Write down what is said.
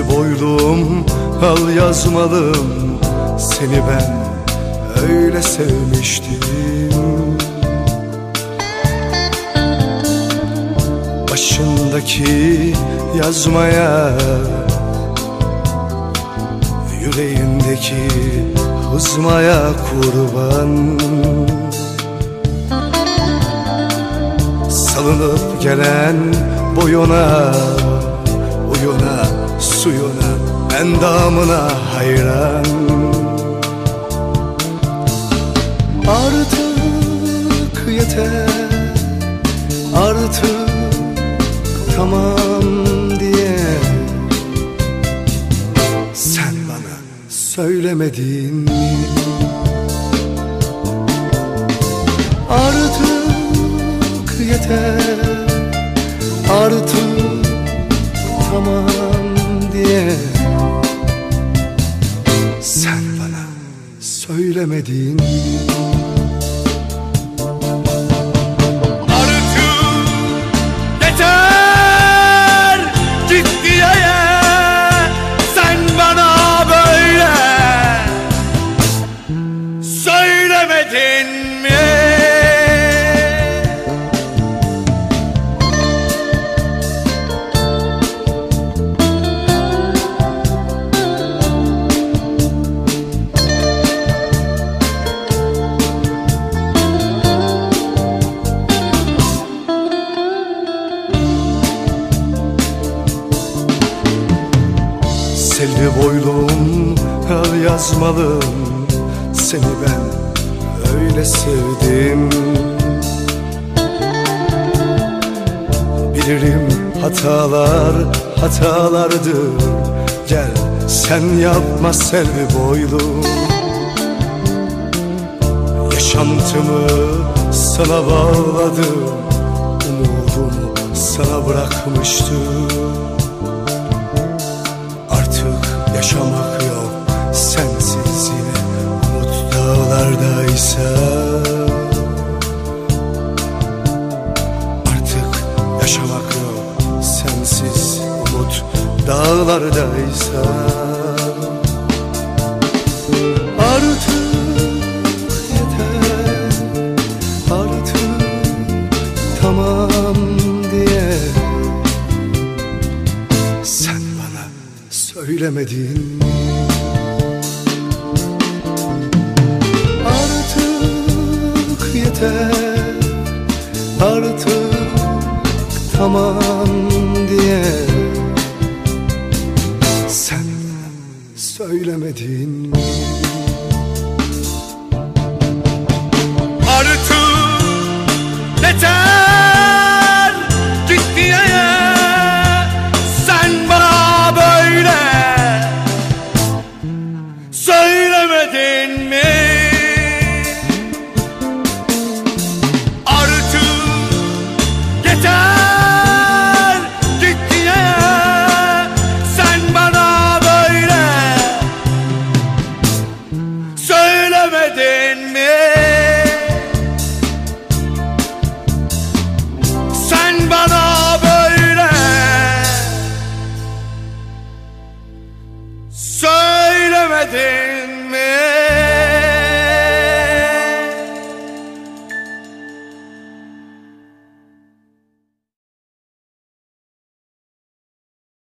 Selvi boylum, al yazmalım, seni ben öyle sevmiştim. Başındaki yazmaya, yüreğindeki hızmaya kurban. Salınıp gelen boyuna, uyuna, suyuna, endamına hayran. Artık yeter, artık tamam diye sen bana söylemedin mi? Artık yeter, artık tamam diye sen bana söylemedin mi? Selvi boylum, al yazmalım, seni ben öyle sevdim. Bilirim hatalar hatalardır, gel sen yapma Selvi boylum. Yaşantımı sana bağladım, umudumu sana bırakmıştım. Yaşamak yok sensiz, yine umut dağlardaysa. Artık yaşamak yok sensiz, umut dağlardaysa. Artık yeter, artık tamam diye sen bana söylemedin mi? Artık yeter, artık tamam diye sen bana söylemedin mi? Artık yeter, git diye sen bana böyle söylemedin mi? Artık yeter, git diye sen bana böyle söylemedin mi? Sen bana böyle söylemedin.